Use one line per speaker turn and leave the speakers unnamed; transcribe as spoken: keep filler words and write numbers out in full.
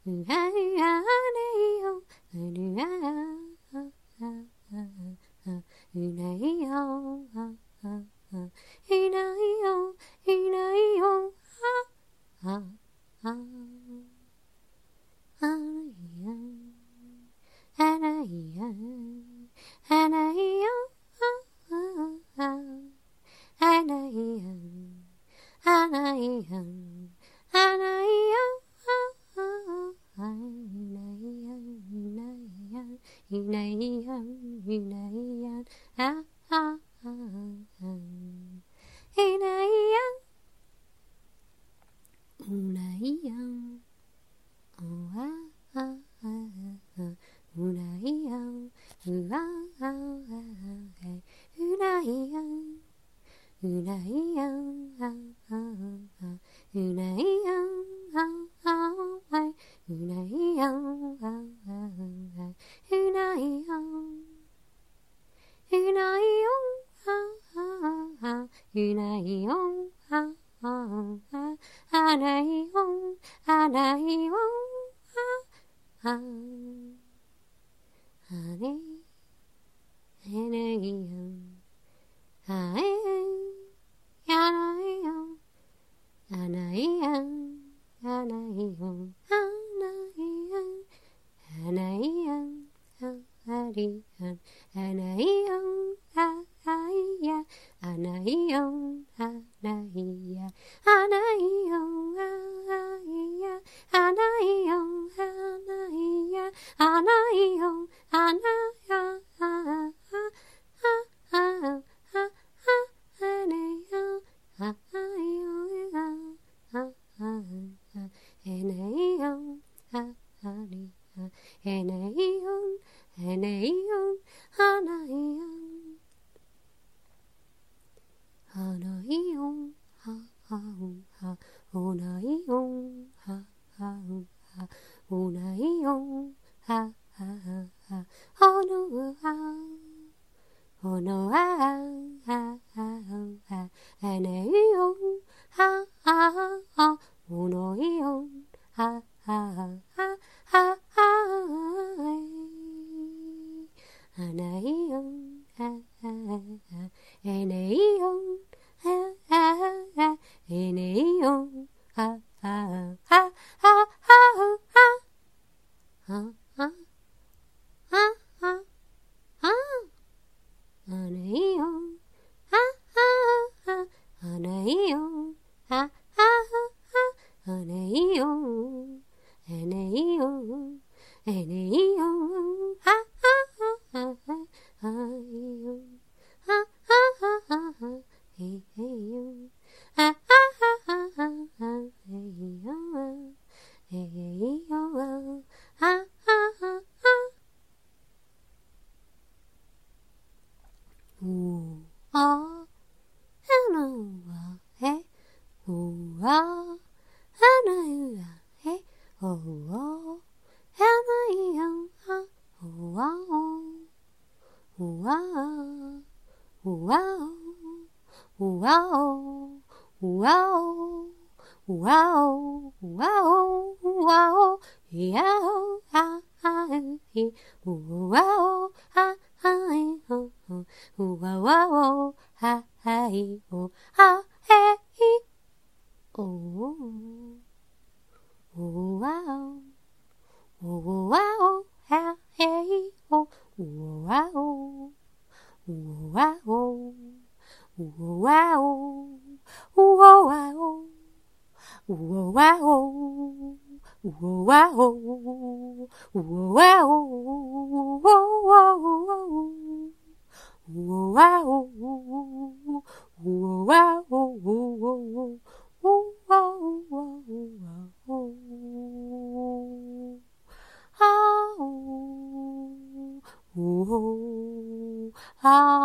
うあれようらいないよいないよいないよああああないやあないやあないよああないやあないやあないよいないやいないやあああいないやうないやうわあうないやうわあうないやうないやうないやうないやうないやいないよいないよあないよあないよあれえないよあえやないよあないやあないよあないやあないやありやあないよあいやあないよあないやあないよあいやあないよあないやあないよあないやああああああれよあいよあああえないよあありやえないよえないよあないよあないよはははおないよはははおないよはははおのはおのはははあないよはははおないよははははあないよあえないよああえないよああああああああああないよあああないよあああないよあないよあないよああああいよあああえいよあああえいよえいよああうああのわえうわあないやえおおあないやあうわおうわおうわおうわおうわおうわおうわおうわおいやおああいうわおああいうわわおははいおあへいおおわおおわおはへいおおわおおわおおわおおわおおわおおわおおわおおわおおわおあおあ